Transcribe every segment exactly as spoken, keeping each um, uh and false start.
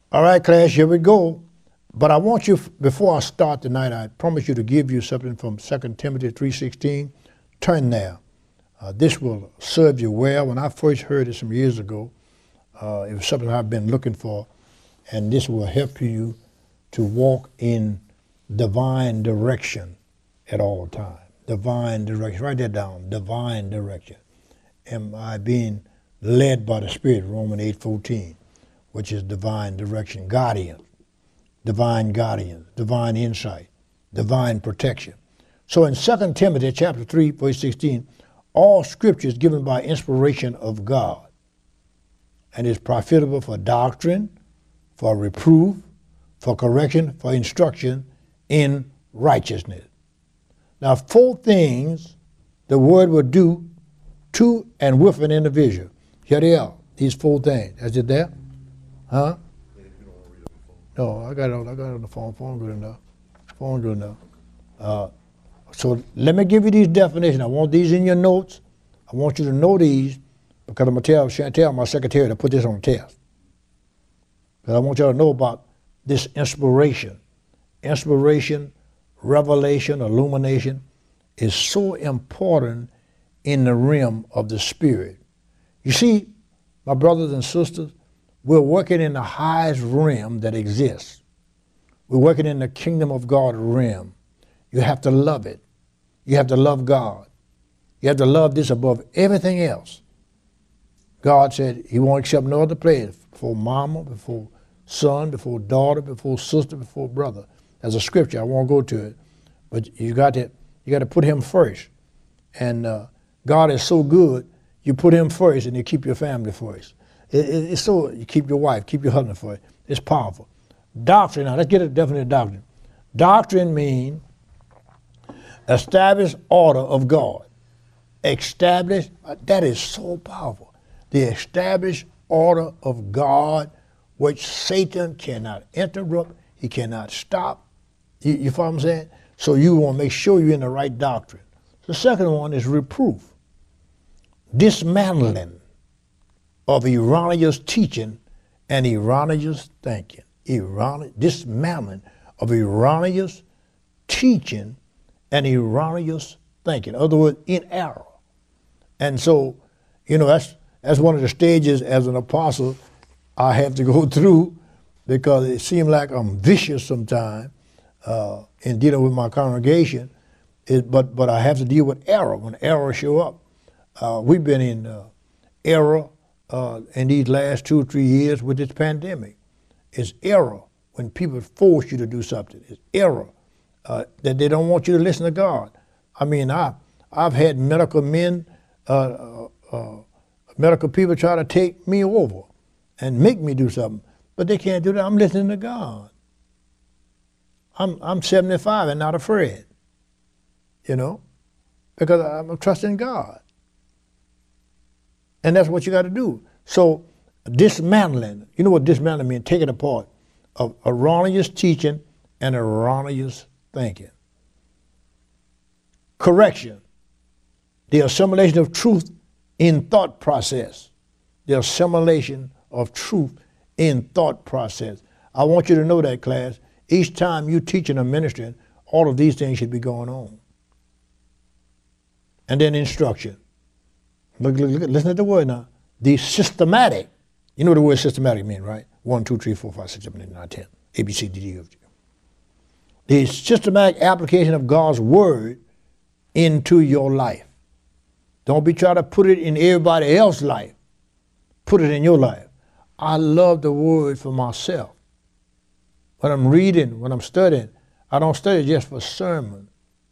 All right, class, here we go. But I want you, before I start tonight, I promise you to give you something from Second Timothy three sixteen. Turn there. Uh, this will serve you well. When I first heard it some years ago, uh, it was something I've been looking for, and this will help you to walk in divine direction at all times. Divine direction. Write that down. Divine direction. Am I being led by the Spirit? Romans eight fourteen, which is divine direction. Guardian. Divine guardian. Divine insight. Divine protection. So in Second Timothy chapter three, verse sixteen, all scripture is given by inspiration of God and is profitable for doctrine, for reproof, for correction, for instruction in righteousness. Now, four things the word will do to and with an individual. Here they are, these four things. Is it there? Huh? No, I got it on, I got it on the phone. Phone good enough. Phone good enough. Uh, so let me give you these definitions. I want these in your notes. I want you to know these because I'm going to tell Chantel, my secretary, to put this on the test. Because I want y'all to know about this inspiration. Inspiration, revelation, illumination is so important in the realm of the Spirit. You see, my brothers and sisters, we're working in the highest realm that exists. We're working in the kingdom of God realm. You have to love it. You have to love God. You have to love this above everything else. God said he won't accept no other place before mama, before son, before daughter, before sister, before brother. There's a scripture, I won't go to it, but you got to you got to put him first. And uh, God is so good, you put him first and you keep your family first. It, it, it's so, you keep your wife, keep your husband first. It's powerful. Doctrine, now let's get a definite doctrine. Doctrine means established order of God. Established, that is so powerful. The established order of God, which Satan cannot interrupt, he cannot stop. You, you follow what I'm saying? So you want to make sure you're in the right doctrine. The second one is reproof. Dismantling of erroneous teaching and erroneous thinking. Erroneous, dismantling of erroneous teaching and erroneous thinking. In other words, in error. And so, you know, that's that's one of the stages as an apostle I have to go through because it seems like I'm vicious sometimes uh, in dealing with my congregation. It, but but I have to deal with error when error show up. Uh, we've been in uh, error uh, in these last two or three years with this pandemic. It's error when people force you to do something. It's error uh, that they don't want you to listen to God. I mean, I, I've had medical men, uh, uh, uh, medical people try to take me over and make me do something, but they can't do that. I'm listening to God. I'm I'm seventy-five and not afraid, you know, because I'm trusting God. And that's what you got to do. So dismantling, you know what dismantling means? Taking apart of erroneous teaching and erroneous thinking. Correction, the assimilation of truth in thought process. The assimilation of truth in thought process. I want you to know that, class. Each time you teaching or ministering, all of these things should be going on. And then instruction. Look, look, look, listen to the word now. The systematic. You know what the word systematic means, right? One, two, three, four, five, six, seven, eight, nine, ten. A, B, C, D, E, F, G. The systematic application of God's word into your life. Don't be trying to put it in everybody else's life. Put it in your life. I love the word for myself. When I'm reading, when I'm studying, I don't study just for sermon.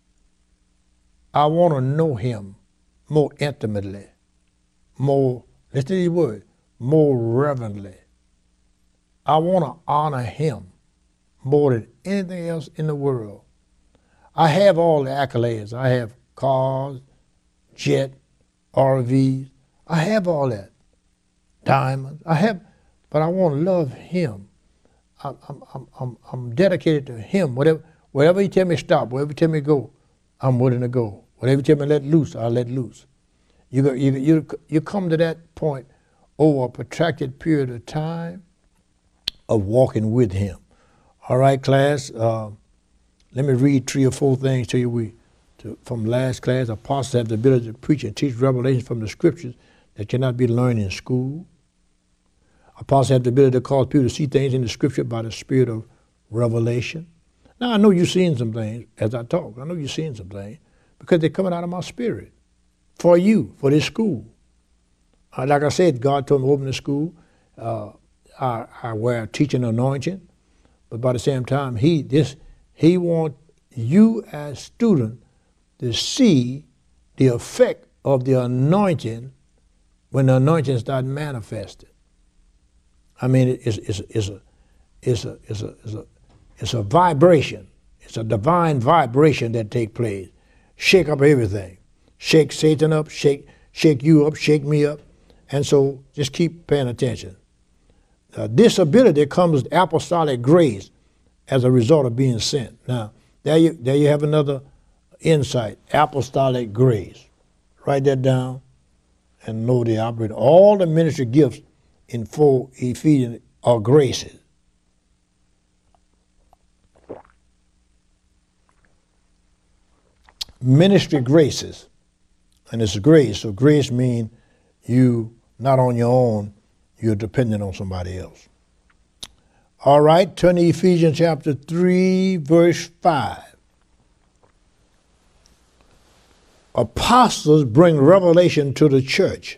I want to know him more intimately, more, listen to these words, more reverently. I want to honor him more than anything else in the world. I have all the accolades. I have cars, jet, R Vs. I have all that. Diamonds. I have, but I want to love him. I'm, I'm, I'm, I'm dedicated to him. Whatever, wherever he tell me stop, wherever he tell me go, I'm willing to go. Whatever you tell me let loose, I'll let loose. You, go, you, you, you come to that point over a protracted period of time, of walking with him. All right, class, uh, let me read three or four things to you we, to, from last class. Apostles have the ability to preach and teach revelation from the scriptures that cannot be learned in school. Apostles have the ability to cause people to see things in the scripture by the spirit of revelation. Now, I know you're seeing some things as I talk. I know you're seeing some things because they're coming out of my spirit for you, for this school. Uh, like I said, God told me to open the school. Uh, I, I wear a teaching anointing, but by the same time, he this he wants you as student to see the effect of the anointing when the anointing starts manifesting. I mean, it's, it's, it's, a, it's, a, it's, a, it's, a, it's a vibration. It's a divine vibration that takes place. Shake up everything. Shake Satan up, shake, shake you up, shake me up. And so just keep paying attention. Uh, this ability comes with apostolic grace as a result of being sent. Now, there you, there you have another insight, apostolic grace. Write that down and know they operate. All the ministry gifts in four Ephesians are graces. Ministry graces, and it's grace. So grace means you not on your own, you're dependent on somebody else. All right, turn to Ephesians chapter three, verse five. Apostles bring revelation to the church.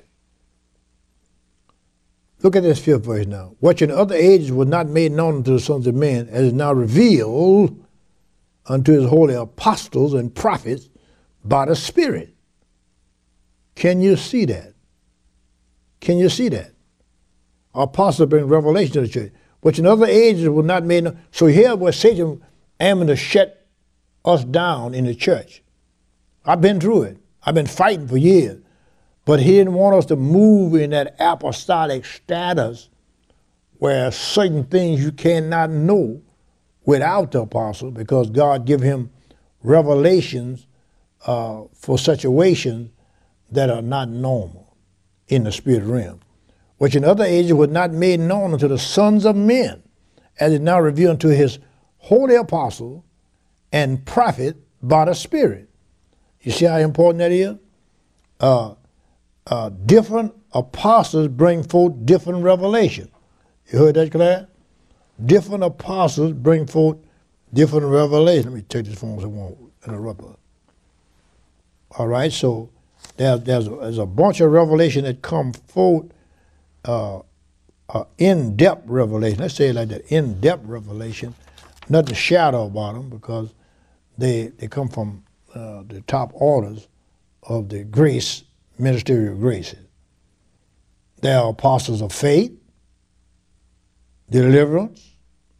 Look at this fifth verse now. Which in other ages was not made known unto the sons of men, as is now revealed unto his holy apostles and prophets by the Spirit. Can you see that? Can you see that? Apostles bring revelation to the church. Which in other ages was not made known. So here was Satan aiming to shut us down in the church. I've been through it. I've been fighting for years. But he didn't want us to move in that apostolic status where certain things you cannot know without the apostle, because God give him revelations uh, for situations that are not normal in the spirit realm, which in other ages was not made known unto the sons of men, as it now revealed unto his holy apostle and prophet by the Spirit. You see how important that is? Uh, uh, different apostles bring forth different revelation. You heard that, class? Different apostles bring forth different revelation. Let me take this phone so I won't interrupt her. All right, so there's, there's, a, there's a bunch of revelation that come forth, uh, uh, in-depth revelation. Let's say it like that, in-depth revelation. Nothing shadow about them, because they, they come from uh, the top orders of the grace, ministerial graces. They are apostles of faith, deliverance,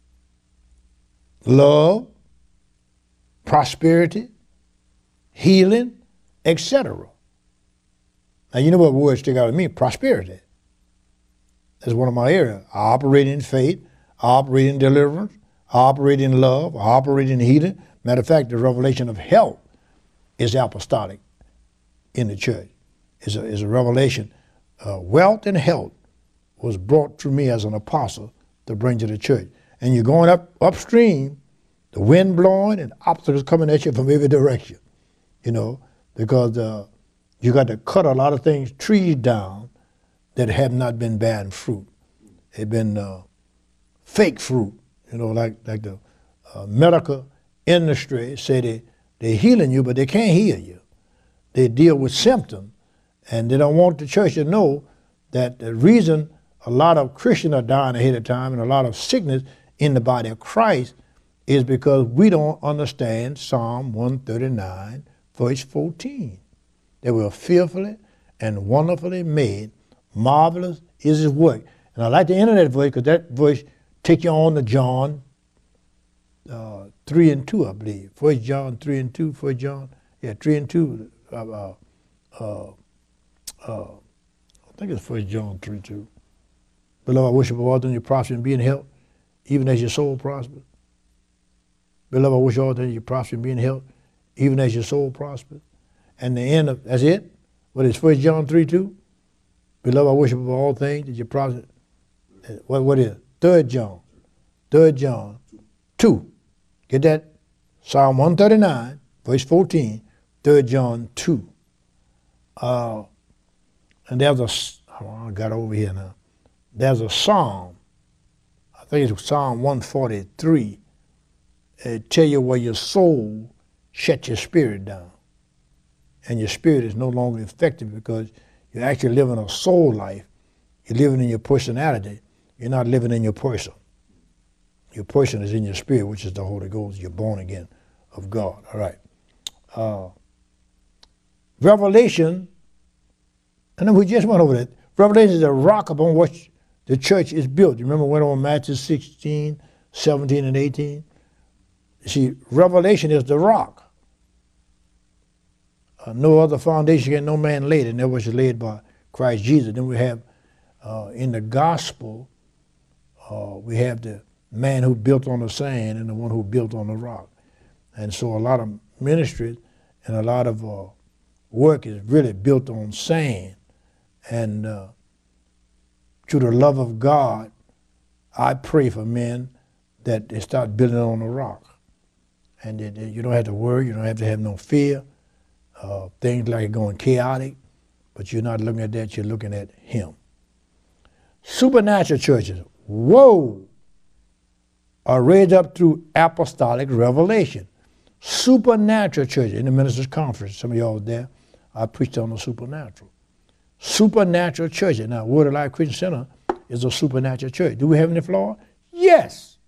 love, prosperity, healing, et cetera. Now, you know what words stick out to me? Prosperity. That's one of my areas. I operate in faith, I operate in deliverance, I operate in love, I operate in healing. Matter of fact, the revelation of health is apostolic in the church. It's a, it's a revelation. Uh, wealth and health was brought to me as an apostle to bring to the church. And you're going up upstream, the wind blowing and obstacles coming at you from every direction, you know, because uh, you got to cut a lot of things, trees down that have not been bearing fruit. They've been uh, fake fruit, you know, like like the uh, medical industry say they, they're healing you, but they can't heal you. They deal with symptoms, and they don't want the church to know that the reason a lot of Christians are dying ahead of time and a lot of sickness in the body of Christ is because we don't understand Psalm one thirty-nine, verse fourteen. They were fearfully and wonderfully made. Marvelous is his work. And I like the end of that verse because that verse take you on to John uh, three and two, I believe. First John three and two, First John, yeah, three and two. Uh, uh, uh, uh, I think it's First John three two. Beloved, I wish above all things you prosper and be in health, even as your soul prospers. Beloved, I wish all things you prosper and be in health, even as your soul prospers. And the end of, that's it? What is First John three two? Beloved, I wish above all things that you prosper. What, what is it? Third John. Third John two. Get that? Psalm one thirty-nine, verse fourteen. Third John two. Uh, and there's a, oh, I got over here now. There's a psalm. I think it's Psalm one forty-three. It tell you where your soul shut your spirit down. And your spirit is no longer effective because you're actually living a soul life. You're living in your personality. You're not living in your person. Your person is in your spirit, which is the Holy Ghost. You're born again of God. All right. Uh, Revelation, and then we just went over that. Revelation is the rock upon which the church is built. You remember we went on Matthew sixteen, seventeen, and eighteen? See, Revelation is the rock. Uh, no other foundation can no man lay, and that was laid by Christ Jesus. Then we have uh, in the gospel, uh, we have the man who built on the sand and the one who built on the rock. And so a lot of ministry and a lot of uh, work is really built on sand. And uh, through the love of God, I pray for men that they start building on the rock. And that, that you don't have to worry, you don't have to have no fear. Uh, things like going chaotic, but you're not looking at that, you're looking at Him. Supernatural churches, whoa, are raised up through apostolic revelation. Supernatural churches, in the ministers' conference, some of y'all were there, I preached on the supernatural. Supernatural churches. Now, Word of Life Christian Center is a supernatural church. Do we have any flaw? Yes.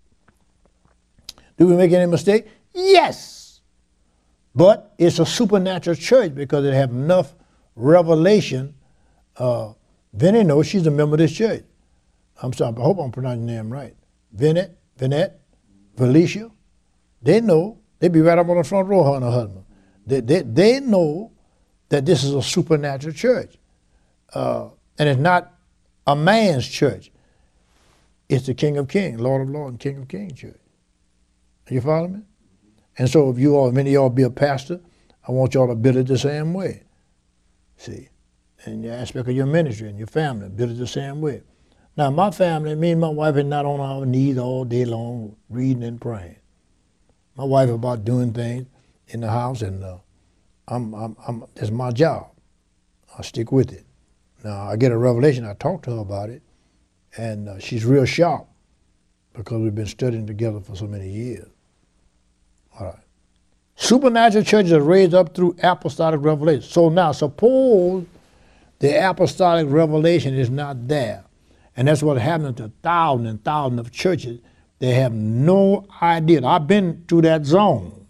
Do we make any mistake? Yes. But it's a supernatural church because it have enough revelation. Uh, Vinny knows she's a member of this church. I'm sorry, I hope I'm pronouncing your name right. Vinette, Vinette, Felicia, they know. They be right up on the front row, her and her husband. They, they, they know that this is a supernatural church. Uh, and it's not a man's church. It's the King of Kings, Lord of Lords, and King of Kings church. You follow me? And so if you all, many of y'all be a pastor, I want y'all to build it the same way. See? And the aspect of your ministry and your family, build it the same way. Now, my family, me and my wife are not on our knees all day long reading and praying. My wife is about doing things in the house, and uh, I'm, I'm, I'm, it's my job. I stick with it. Now, I get a revelation, I talk to her about it, and uh, she's real sharp because we've been studying together for so many years. All right. Supernatural churches are raised up through apostolic revelation. So now, suppose the apostolic revelation is not there, and that's what happened to thousands and thousands of churches. They have no idea. I've been through that zone.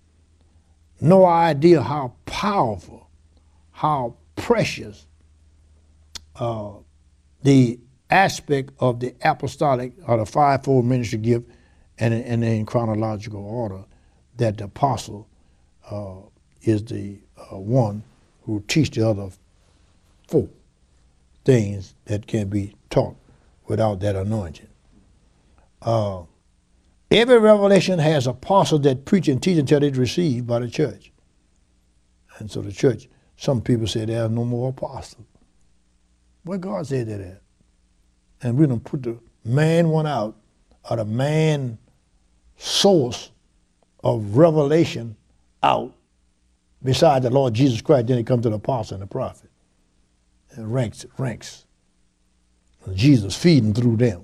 No idea how powerful, how precious uh, the aspect of the apostolic or the fivefold ministry gift, and, and in chronological order, that the apostle uh, is the uh, one who teach the other four things that can be taught without that anointing. Uh, every revelation has apostles that preach and teach until it's received by the church. And so the church, some people say there are no more apostles. Where God said that at? And we don't put the man one out, or the man source of revelation out beside the Lord Jesus Christ. Then it comes to the apostle and the prophet. And ranks, ranks. Jesus feeding through them.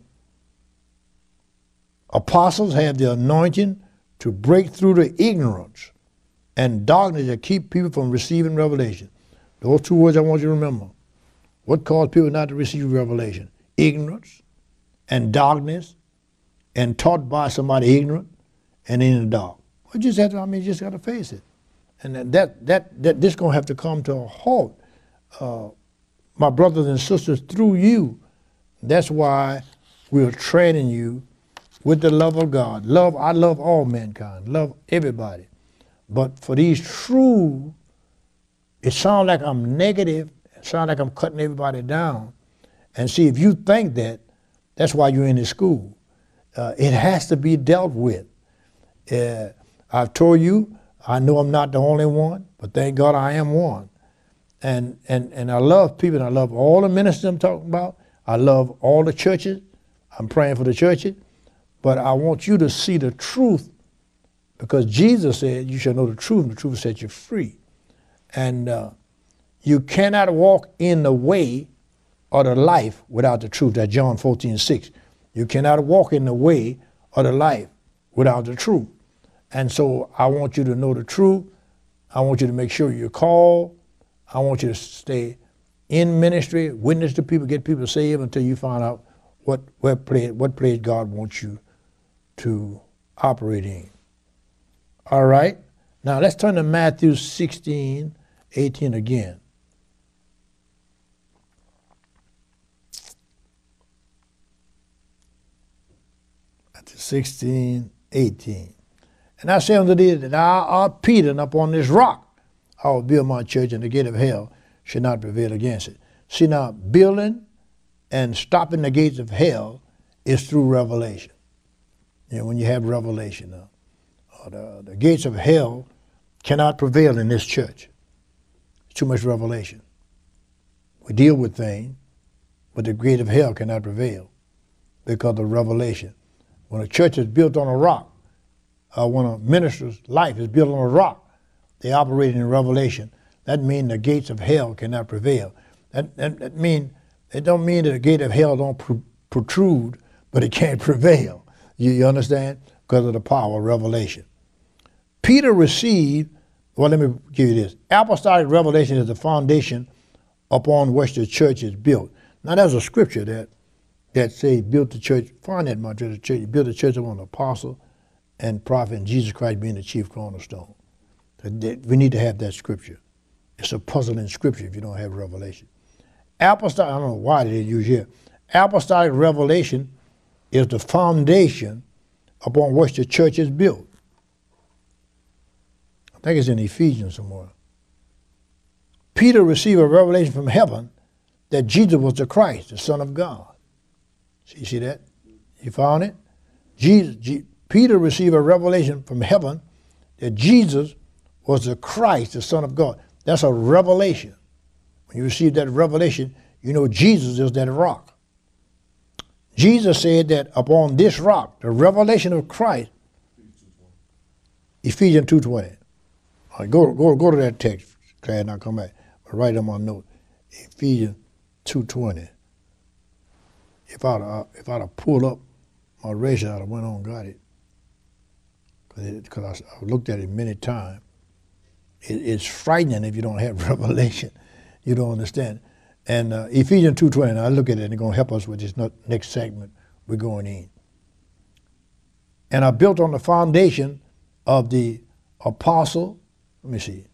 Apostles have the anointing to break through the ignorance and darkness that keep people from receiving revelation. Those two words I want you to remember. What caused people not to receive revelation? Ignorance and darkness, and taught by somebody ignorant and in the dark. We just have to, I mean, you just got to face it. And that, that, that this is going to have to come to a halt. Uh, my brothers and sisters, through you, that's why we're training you with the love of God. Love, I love all mankind, love everybody. But for these true, it sounds like I'm negative, it sounds like I'm cutting everybody down. And see, if you think that, that's why you're in this school. Uh, it has to be dealt with. Uh, I've told you, I know I'm not the only one, but thank God I am one. And, and, and I love people, and I love all the ministers I'm talking about. I love all the churches. I'm praying for the churches. but I want you to see the truth, because Jesus said you shall know the truth, and the truth will set you free. And uh, you cannot walk in the way or the life without the truth. That's John fourteen six. You cannot walk in the way or the life without the truth. And so I want you to know the truth. I want you to make sure you're called. I want you to stay in ministry, witness to people, get people saved until you find out what what place, what place God wants you to operate in. All right? Now let's turn to Matthew sixteen, eighteen again. Matthew sixteen, eighteen. And I say unto thee that thou art Peter, and upon this rock I will build my church, and the gate of hell shall not prevail against it. See now, building and stopping the gates of hell is through revelation. You know, when you have revelation, uh, uh, the, the gates of hell cannot prevail in this church. It's too much revelation. We deal with things, but the gate of hell cannot prevail because of revelation. When a church is built on a rock, uh, when a minister's life is built on a rock, they operate in revelation. That means the gates of hell cannot prevail. That, that, that mean, it don't mean that the gate of hell don't pr- protrude, but it can't prevail. You, you understand? Because of the power of revelation. Peter received, well, let me give you this. Apostolic revelation is the foundation upon which the church is built. Now, there's a scripture that that say built the church, find that much, the church, built the church upon the apostle and prophet, and Jesus Christ being the chief cornerstone. We need to have that scripture. It's a puzzling scripture if you don't have revelation. Apostolic, I don't know why they use here. Apostolic revelation is the foundation upon which the church is built. I think it's in Ephesians somewhere. Peter received a revelation from heaven that Jesus was the Christ, the Son of God. See, you see that? You found it? Jesus, G, Peter received a revelation from heaven that Jesus was the Christ, the Son of God. That's a revelation. When you receive that revelation, you know Jesus is that rock. Jesus said that upon this rock, the revelation of Christ, Ephesians two twenty. All right, go, go, go to that text, okay, and I'll come back. I'll write on my note. Ephesians two twenty. If I'd uh, if I'd have pulled up my razor, I'd have went on and got it. Because I, I looked at it many times. It, it's frightening if you don't have revelation. You don't understand. And uh, Ephesians two twenty, I look at it and it's going to help us with this next segment we're going in. And I built on the foundation of the apostle, let me see.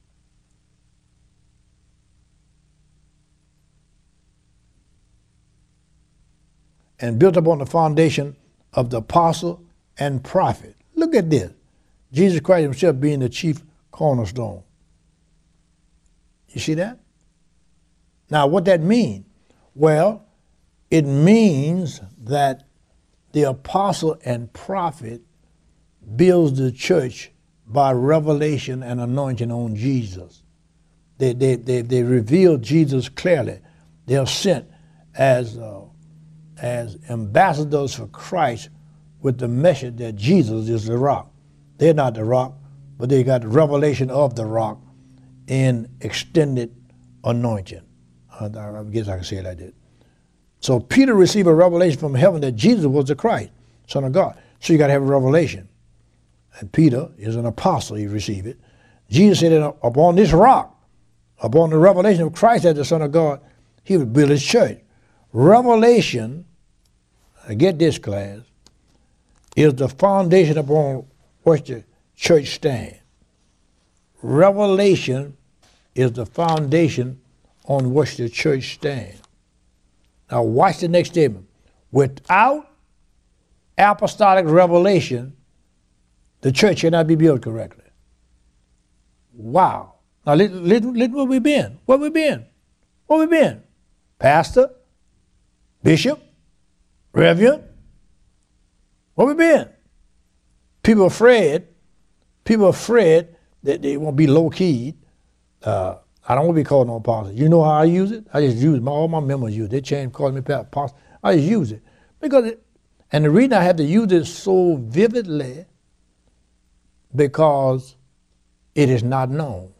And built upon the foundation of the apostle and prophet. Look at this. Jesus Christ himself being the chief cornerstone. You see that? Now, what that mean? Well, it means that the apostle and prophet builds the church by revelation and anointing on Jesus. They, they, they, they reveal Jesus clearly. They are sent as, uh, as ambassadors for Christ with the message that Jesus is the rock. They're not the rock, but they got the revelation of the rock in extended anointing. Uh, I guess I can say it like that. So Peter received a revelation from heaven that Jesus was the Christ, Son of God. So you got to have a revelation. And Peter is an apostle, he received it. Jesus said that upon this rock, upon the revelation of Christ as the Son of God, he would build his church. Revelation, get this class, is the foundation upon which the church stands. Revelation is the foundation on which the church stands. Now watch the next statement. Without apostolic revelation, the church cannot be built correctly. Wow. Now listen, listen, listen where we've been. Where we been? Where we been? Pastor? Bishop? Reverend? Where we been? People are afraid. People are afraid that they won't be low-keyed. Uh, I don't want to be called no apostle. You know how I use it? I just use it. My, all my members use it. They change calling me apostle. I just use it. Because it, And the reason I have to use it so vividly, because it is not known.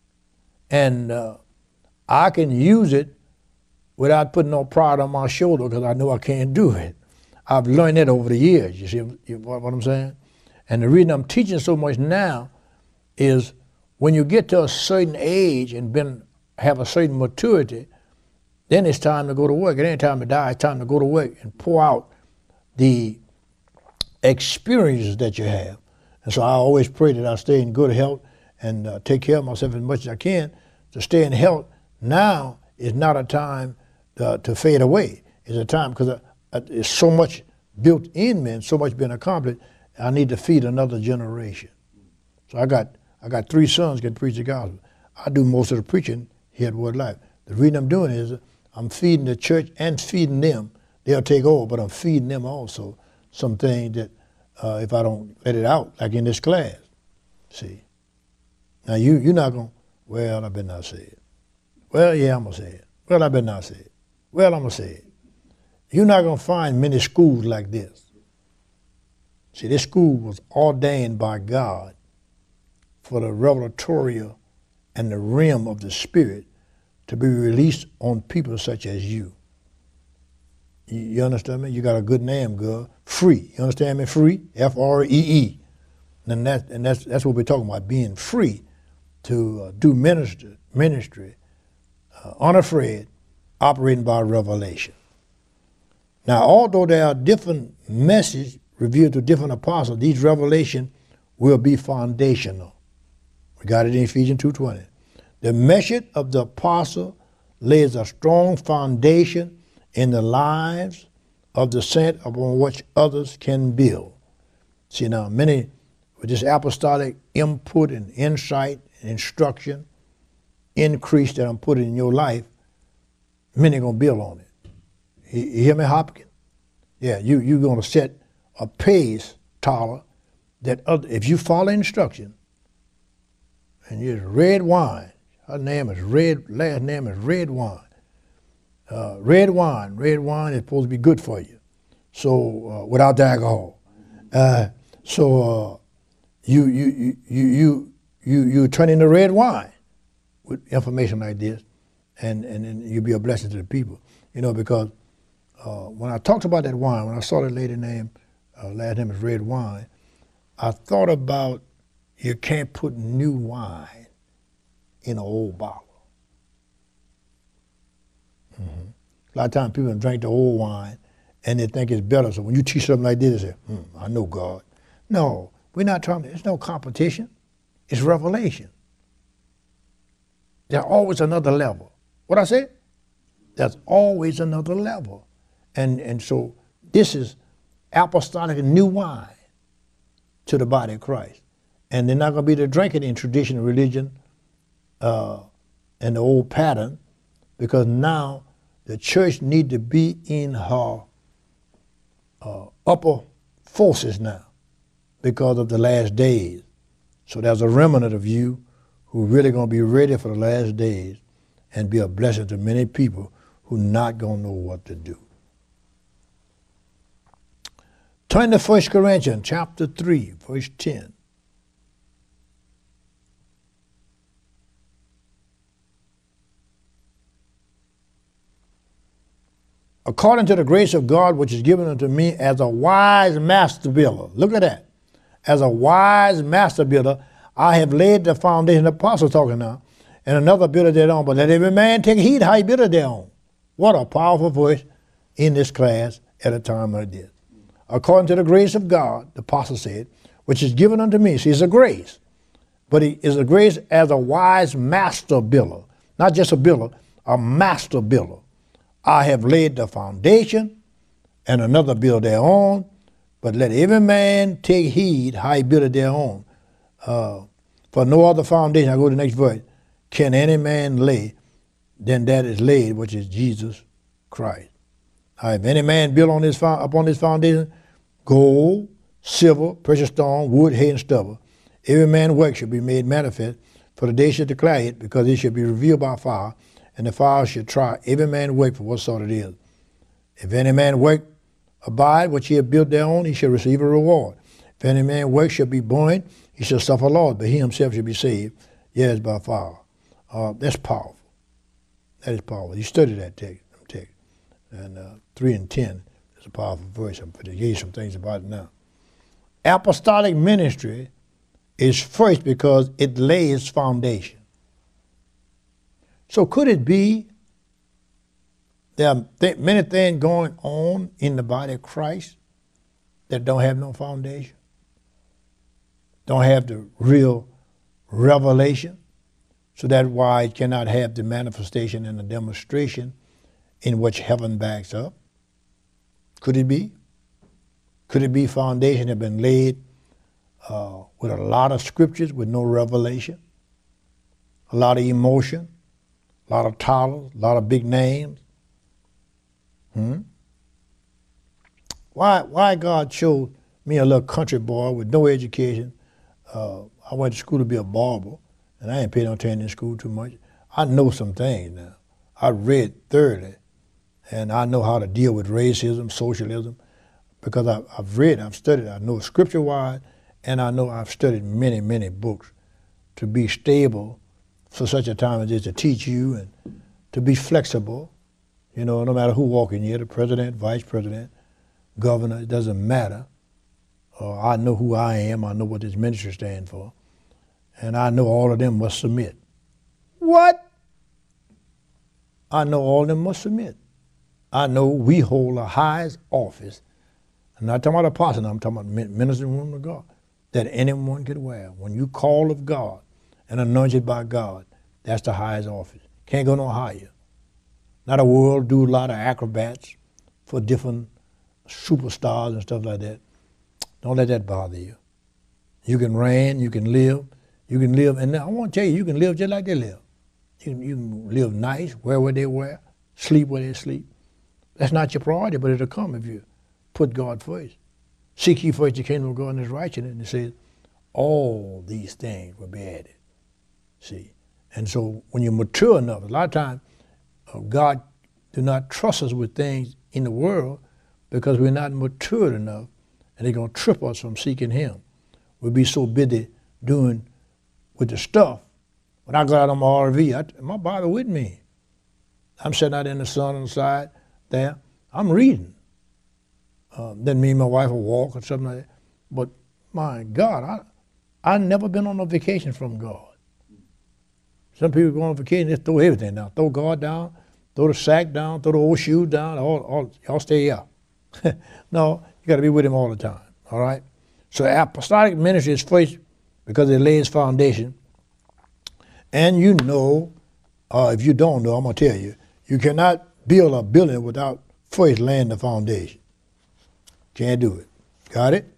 And uh, I can use it without putting no pride on my shoulder because I know I can't do it. I've learned that over the years, you see you, what, what I'm saying? And the reason I'm teaching so much now is when you get to a certain age and been have a certain maturity, then it's time to go to work. It ain't time to die, it's time to go to work and pour out the experiences that you have. And so I always pray that I stay in good health and uh, take care of myself as much as I can to stay in health. Now is not a time uh, to fade away. It's a time because uh, uh, there's so much built in me and so much been accomplished. I need to feed another generation. So I got I got three sons can preach the gospel. I do most of the preaching here at Word Life. The reason I'm doing it is I'm feeding the church and feeding them. They'll take over, but I'm feeding them also some things that uh, if I don't let it out, like in this class, see. Now you, you're not going, well, I better not say it. Well, yeah, I'm going to say it. Well, I better not say it. Well, I'm going to say it. You're not going to find many schools like this. See, this school was ordained by God for the revelatory and the realm of the Spirit to be released on people such as you. You, you understand me? You got a good name, girl. Free. You understand me? Free. F R E E. And that and that's that's what we're talking about, being free to uh, do ministry, ministry, uh, unafraid, operating by revelation. Now, although there are different messages revealed to different apostles, these revelations will be foundational. We got it in Ephesians two twenty. The message of the apostle lays a strong foundation in the lives of the saint upon which others can build. See now, many with this apostolic input and insight and instruction, increase that I'm putting in your life, many are going to build on it. You, you hear me, Hopkins? Yeah, you, you're going to set a pace, Tyler, that other, if you follow instruction, and you're red wine, her name is Red, last name is Red Wine. Uh, red wine, red wine is supposed to be good for you. So, uh, without the alcohol. Uh, so, uh, you, you, you, you, you, you, you turn into red wine with information like this, and, and, and you'll be a blessing to the people. You know, because uh, when I talked about that wine, when I saw that lady name, uh, last name is Red Wine, I thought about you can't put new wine in an old bottle. Mm-hmm. A lot of times people drink the old wine and they think it's better. So when you teach something like this, they say, hmm, I know God. No, we're not talking, there's no competition. It's revelation. There's always another level. What I said? There's always another level. And, and so this is apostolic new wine to the body of Christ. And they're not going to be the drinking in traditional religion uh, and the old pattern, because now the church need to be in her uh, upper forces now because of the last days. So there's a remnant of you who really going to be ready for the last days and be a blessing to many people who not going to know what to do. Turn to First Corinthians chapter three, verse ten. According to the grace of God which is given unto me as a wise master builder. Look at that. As a wise master builder, I have laid the foundation, the apostle talking now, and another builder thereon. But let every man take heed how he buildeth thereon. What a powerful voice in this class at a time like this. According to the grace of God, the apostle said, which is given unto me. See, it's a grace. But it is a grace as a wise master builder. Not just a builder, a master builder. I have laid the foundation, and another build thereon, but let every man take heed how he buildeth thereon. Uh, for no other foundation, I go to the next verse, can any man lay than that is laid, which is Jesus Christ. Now, if any man build on this upon this foundation, gold, silver, precious stone, wood, hay, and stubble, every man's work shall be made manifest, for the day shall declare it, because it shall be revealed by fire, and the fire shall try every man's work for what sort it is. If any man work abide which he hath built thereon, he shall receive a reward. If any man work shall be buoyant, he shall suffer loss, but he himself shall be saved, yes, by fire. Uh, that's powerful. That is powerful. You study that text. text. And uh, three and ten is a powerful verse. I'm going to give you some things about it now. Apostolic ministry is first because it lays foundation. So could it be there are th- many things going on in the body of Christ that don't have no foundation? Don't have the real revelation? So that's why it cannot have the manifestation and the demonstration in which heaven backs up. Could it be? Could it be foundation have been laid uh, with a lot of scriptures with no revelation, a lot of emotion, a lot of titles, a lot of big names? Hmm? Why? Why God showed me a little country boy with no education? Uh, I went to school to be a barber, and I ain't paid no attention in school too much. I know some things now. I read thoroughly, and I know how to deal with racism, socialism, because I, I've read, I've studied, I know scripture-wise, and I know I've studied many, many books to be stable for such a time as this, to teach you and to be flexible. You know, no matter who walk in here, the president, vice president, governor, it doesn't matter. Uh, I know who I am. I know what this ministry stands for. And I know all of them must submit. What? I know all of them must submit. I know we hold the highest office. I'm not talking about apostle, I'm talking about minister and woman of God, that anyone could wear. When you call of God and anointed by God, that's the highest office. Can't go no higher. Not a world do a lot of acrobats for different superstars and stuff like that. Don't let that bother you. You can reign, you can live, you can live, and I want to tell you, you can live just like they live. You can, you can live nice, wear what they wear, sleep where they sleep. That's not your priority, but it'll come if you put God first. Seek ye first the kingdom of God and his righteousness, and it says, all these things will be added. See? And so when you're mature enough, a lot of times, uh, God do not trust us with things in the world because we're not matured enough, and they're going to trip us from seeking him. We'll be so busy doing with the stuff. When I go out on my R V, I, my Bible with me. I'm sitting out in the sun on the side there. I'm reading. Uh, then me and my wife will walk or something like that. But my God, I I never been on a vacation from God. Some people go on vacation, just throw everything down. Throw God down, throw the sack down, throw the old shoe down, all, all, y'all stay here. No, you got to be with him all the time, all right? So apostolic ministry is first because it lays foundation. And you know, uh, if you don't know, I'm going to tell you, you cannot build a building without first laying the foundation. Can't do it. Got it?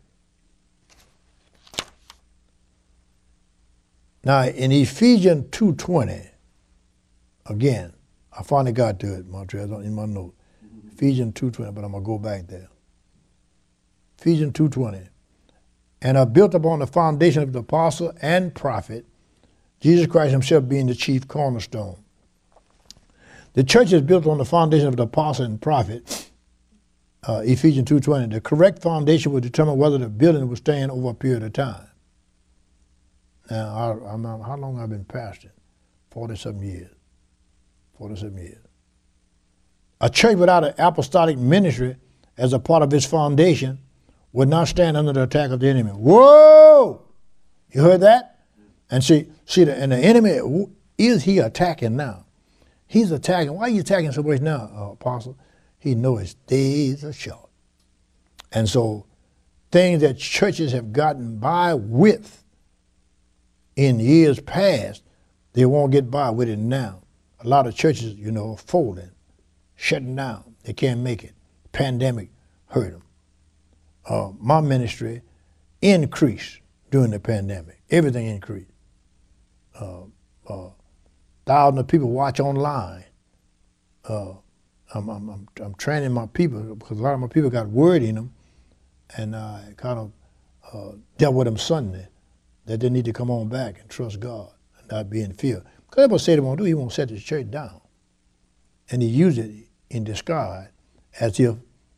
Now, in Ephesians two twenty, again, I finally got to it, Montreal, in my note. Ephesians two twenty, but I'm going to go back there. Ephesians two twenty. And are built upon the foundation of the apostle and prophet, Jesus Christ himself being the chief cornerstone. The church is built on the foundation of the apostle and prophet, uh, Ephesians two twenty. The correct foundation will determine whether the building will stand over a period of time. Now, I, I'm, how long have I been pastoring? forty-something years. forty-something years. A church without an apostolic ministry as a part of its foundation would not stand under the attack of the enemy. Whoa! You heard that? And see, see, the, and the enemy, is he attacking now? He's attacking. Why are you attacking so much now, uh, Apostle? He knows his days are short. And so things that churches have gotten by with in years past, they won't get by with it now. A lot of churches, you know, are folding, shutting down. They can't make it. Pandemic hurt them. Uh, my ministry increased during the pandemic. Everything increased. Uh, uh, thousands of people watch online. Uh, I'm, I'm, I'm, I'm training my people because a lot of my people got word in them, and I kind of uh, dealt with them Sunday that they need to come on back and trust God and not be in fear. Because everybody say they won't do, he won't set the church down. And he used it in disguise as if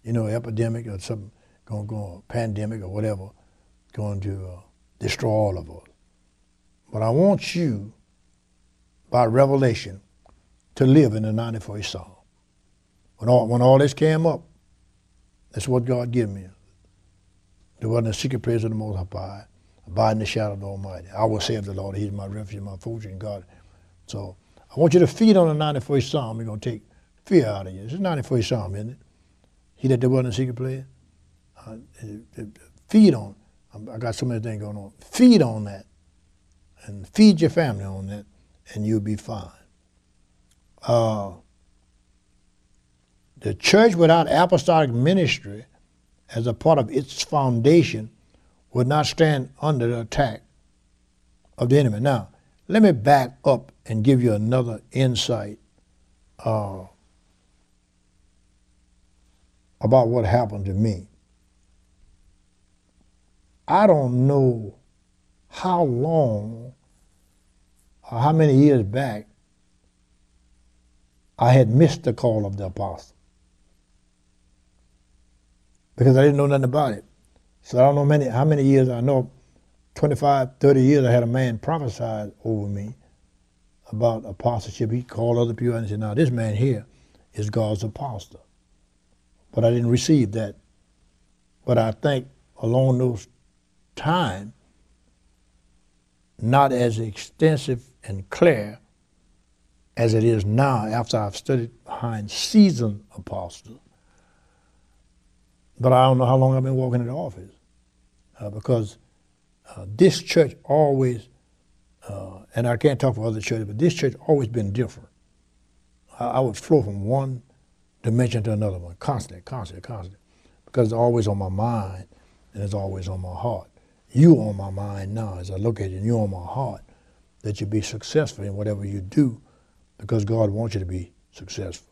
you know, epidemic or something, going to go, a pandemic or whatever, going to uh, destroy all of us. But I want you, by revelation, to live in the ninety-first Psalm. When all, when all this came up, that's what God gave me. There wasn't a secret place of the Most High, abide in the shadow of the Almighty. I will say of the Lord, He's my refuge, my fortune, God. So I want you to feed on the ninety-first Psalm. We're going to take fear out of you. It's the ninety-first Psalm, isn't it? He that there wasn't a secret place. Uh, feed on. I got so many things going on. Feed on that. And feed your family on that, and you'll be fine. Uh, the church without apostolic ministry as a part of its foundation would not stand under the attack of the enemy. Now, let me back up and give you another insight uh, about what happened to me. I don't know how long or how many years back I had missed the call of the apostle, because I didn't know nothing about it. So I don't know many how many years. I know twenty-five, thirty years I had a man prophesy over me about apostleship. He called other people and said, now this man here is God's apostle. But I didn't receive that. But I think along those times, not as extensive and clear as it is now after I've studied behind seasoned apostles. But I don't know how long I've been walking in the office, uh, because uh, this church always, uh, and I can't talk for other churches, but this church always been different. I, I would flow from one dimension to another one, constantly, constantly, constantly, because it's always on my mind and it's always on my heart. You on my mind now as I look at you, and you on my heart, that you be successful in whatever you do, because God wants you to be successful.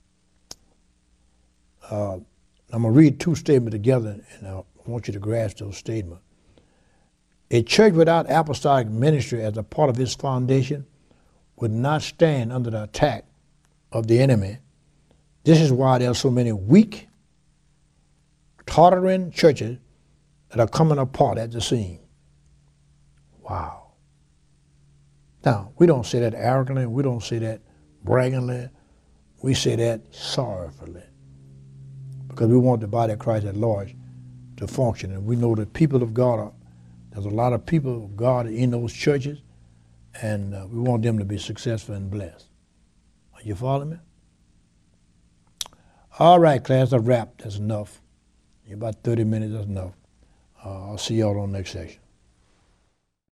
Uh, I'm going to read two statements together, and I want you to grasp those statements. A church without apostolic ministry as a part of its foundation would not stand under the attack of the enemy. This is why there are so many weak, tottering churches that are coming apart at the seam. Wow. Now, we don't say that arrogantly. We don't say that braggingly. We say that sorrowfully, because we want the body of Christ at large to function. And we know that people of God are, there's a lot of people of God in those churches, and uh, we want them to be successful and blessed. Are you following me? All right, class, a wrap. That's enough. About thirty minutes, that's enough. Uh, I'll see y'all on the next session.